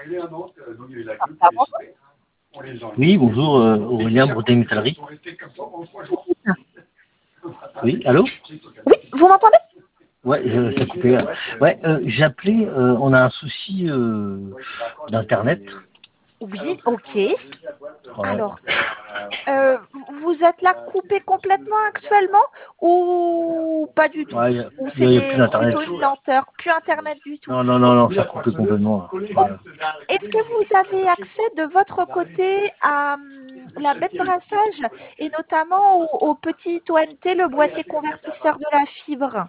Ah, bonjour. Oui, bonjour, Aurélien, Bretagne Métallerie. Oui, allô? Oui, vous m'entendez? Ouais, ça a coupé. Ouais, j'ai appelé, on a un souci d'Internet. Oui, ok. Ouais. Alors, vous êtes là coupé complètement actuellement ou pas du tout? Ouais, Ou il y a plus c'était d'Internet. plutôt une lenteur? Plus Internet du tout. Non, non, non, non, ça a coupé complètement. Là. Est-ce que vous avez accès de votre côté à la baie de brassage et notamment au petit ONT, le boîtier convertisseur de la fibre?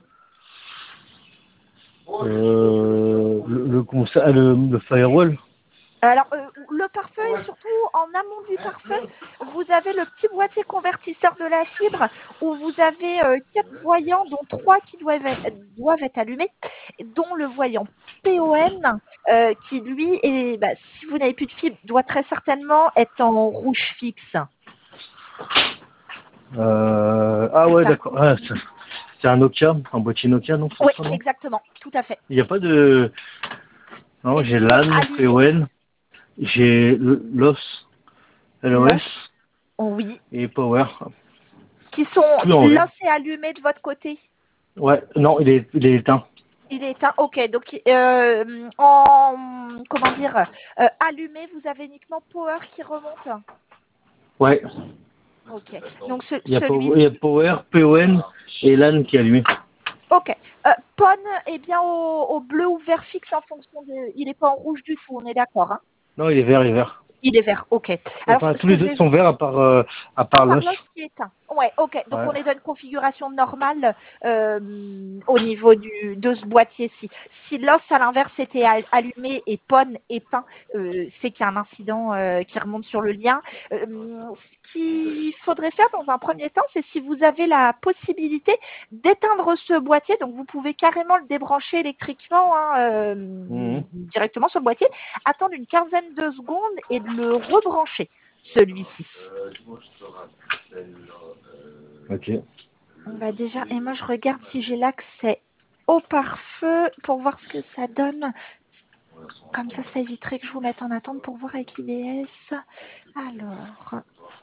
Comment ça, le firewall? Alors, le pare-feu et surtout en amont du pare-feu, vous avez le petit boîtier convertisseur de la fibre où vous avez 4 voyants, dont 3 qui doivent être allumés, dont le voyant PON qui, lui, si vous n'avez plus de fibre, doit très certainement être en rouge fixe. Ah ouais, d'accord. Ah, c'est un Nokia, un boîtier Nokia, non? Oui, Ça, non, exactement, tout à fait. il n'y a pas de... Non, j'ai Est-ce qu'il est LAN, allumé? PON, j'ai LOS, LOS L'os? Oui. et Power. Qui sont, Tout en vert. l'os est allumé de votre côté? Ouais, non, il est éteint. Il est éteint. Ok, donc comment dire, allumé, vous avez uniquement power qui remonte. Ouais, Ok, donc il y a celui-ci. Power, PON et LAN qui est allumé. Ok, PON est bien au bleu ou vert fixe en fonction de. Il n'est pas en rouge du tout, on est d'accord, hein? Non, il est vert, il est vert. Il est vert. Ok. Alors Enfin, ce tous que les je autres vais. sont verts à Ah, part par l'os. l'os qui est éteint. Ouais, ok. Donc Ouais. on est dans une configuration normale au niveau de ce boîtier-ci. Si l'os à l'inverse était allumé et PON éteint, c'est qu'il y a un incident qui remonte sur le lien. Ce qu'il faudrait faire dans un premier temps, c'est si vous avez la possibilité d'éteindre ce boîtier, donc vous pouvez carrément le débrancher électriquement Mhm. directement sur le boîtier, attendre une quinzaine de secondes et de le rebrancher, celui-ci. Ok. On va déjà, et moi je regarde si j'ai l'accès au pare-feu pour voir ce que ça donne. Comme ça éviterait que je vous mette en attente pour voir avec l'IDS. Alors,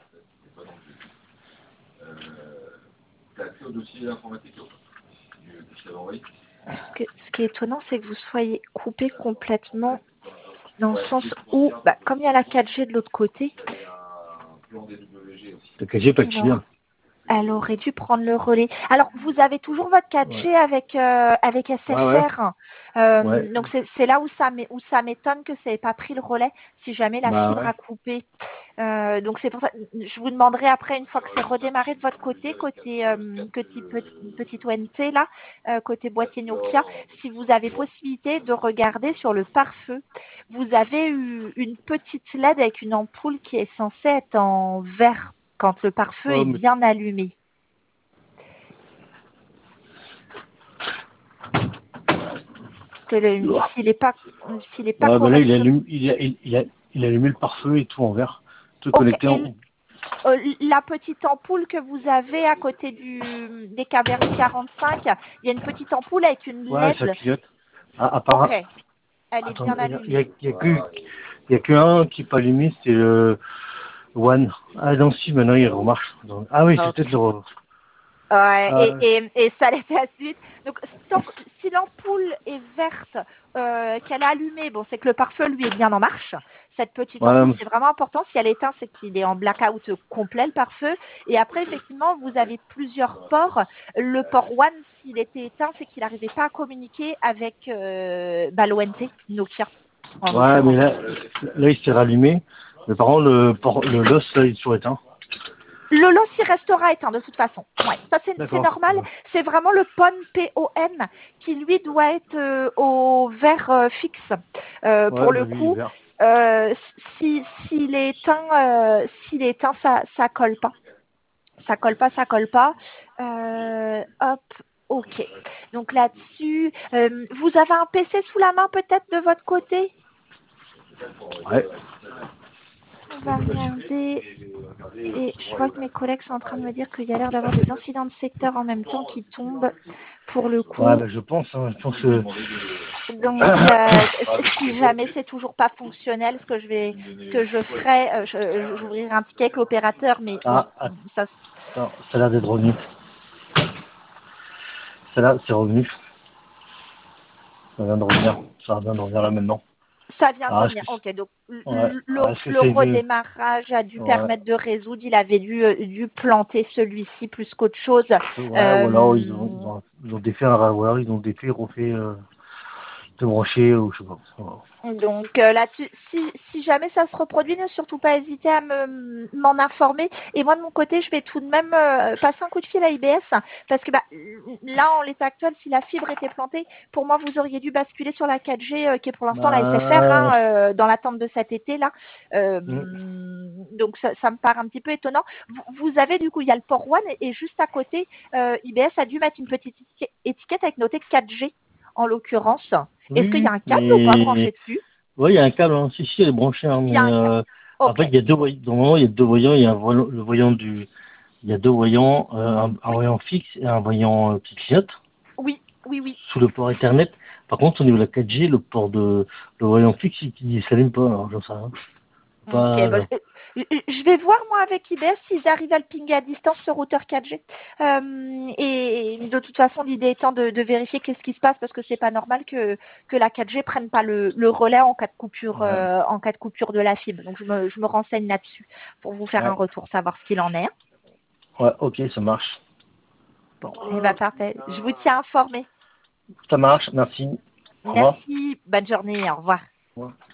ce qui est étonnant, c'est que vous soyez coupé complètement dans le sens où, comme il y a la 4G de l'autre côté, Le 4G pas activé. alors, elle aurait dû prendre le relais. Alors, vous avez toujours votre 4G Ouais. avec Ouais, ouais. SFR. Ouais. Donc, c'est là où ça m'étonne que ça n'ait pas pris le relais si jamais la Bah fibre ouais. a coupé. Donc, c'est pour ça. Je vous demanderai après, une fois que c'est redémarré de votre côté petit ONT, là, côté boîtier Nokia, si vous avez possibilité de regarder sur le pare-feu. Vous avez eu une petite LED avec une ampoule qui est censée être en vert quand le pare-feu Oh, est mais... bien allumé. S'il est pas Ouais, bah là, correctement. il a allumé le pare-feu et tout en vert. Tout Ok. connecté Et en... la petite ampoule que vous avez à côté des cavernes 45, il y a une petite ampoule avec une Ouais, ça LED. clignote. À Ok. part... Elle est Attends, bien allumée. il y a que un qui n'est pas allumé, c'est le One. Ah non, si, maintenant il remarche. Ah oui, c'est Ok. peut-être le... Ouais, Ah, et ça l'était à suite. Donc, si l'ampoule est verte, qu'elle est allumée, bon, c'est que le pare-feu, lui, est bien en marche. Cette petite ouais, ampoule, c'est vraiment important. Si elle est éteinte, c'est qu'il est en blackout complet, le pare-feu. Et après, effectivement, vous avez plusieurs ports. Le port One, s'il était éteint, c'est qu'il n'arrivait pas à communiquer avec l'ONT, Nokia, en ouais, mais l'occurrence. là il s'est rallumé. Mais par contre, le LOS, là, il est toujours éteint. Le lot s'y restera éteint de toute façon. Ouais, ça c'est D'accord. normal. C'est vraiment le PON PON qui lui doit être au vert fixe. Ouais, Pour bah le lui, il est coup, vert. s'il est éteint, ça colle pas. Ça colle pas, ça colle pas. Hop, ok. Donc là-dessus, vous avez un PC sous la main peut-être de votre côté? Ouais. On va regarder. Et je vois que mes collègues sont en train de me dire qu'il y a l'air d'avoir des incidents de secteur en même temps qui tombent pour le Ouais, coup. bah je pense que... Donc, si jamais c'est toujours pas fonctionnel, ce que je ferai, j'ouvrirai un ticket avec l'opérateur, mais Ah, bon, ça, attends, ça a l'air d'être revenu. Celle-là, c'est revenu. Ça vient de revenir. Ça vient de revenir là maintenant. ça vient de Ah, revenir. est-ce Ok, donc que, ouais. Est-ce que le c'est vu? redémarrage a dû Ouais. permettre de résoudre. Il avait dû planter celui-ci plus qu'autre chose. Ouais, ou alors ils ont défait un routeur, ils ont défait, refait, de brancher, ou je sais pas. Voilà. Donc là-dessus, si jamais ça se reproduit, ne surtout pas hésiter à m'en informer. Et moi de mon côté, je vais tout de même passer un coup de fil à IBS parce que là, en l'état actuel, si la fibre était plantée, pour moi, vous auriez dû basculer sur la 4G qui est pour l'instant la SFR dans l'attente de cet été là. Donc ça me paraît un petit peu étonnant. Vous avez du coup, il y a le port One et juste à côté, IBS a dû mettre une petite étiquette avec noté 4G en l'occurrence. Est-ce qu'il y a Oui, un câble ou pas mais branché dessus? ouais, il y a un câble, hein. Si, elle est branchée, hein, Il y a mais un câble. en Ok. fait, il y a deux voyants. Normalement, il y a deux voyants. Il y a le voyant il y a deux voyants, un Oui, voyant fixe et un voyant qui clignote oui, oui, oui. sous le port Ethernet. Par contre, au niveau de la 4G, le voyant fixe, il s'allume pas. Alors, j'en sais rien. Ok. Pas, Je vais voir moi avec IBS s'ils arrivent à le pinguer à distance ce routeur 4G. Et de toute façon, l'idée étant de vérifier qu'est-ce qui se passe parce que c'est pas normal que la 4G prenne pas le relais en cas de coupure ouais, de la fibre. Donc je me renseigne là-dessus pour vous faire un ouais, retour, savoir ce qu'il en est. ouais, ok, ça marche. Bon, et parfait. Je vous tiens informé. Ça marche, merci. Au revoir. Merci. Bonne journée. Au revoir. Au revoir.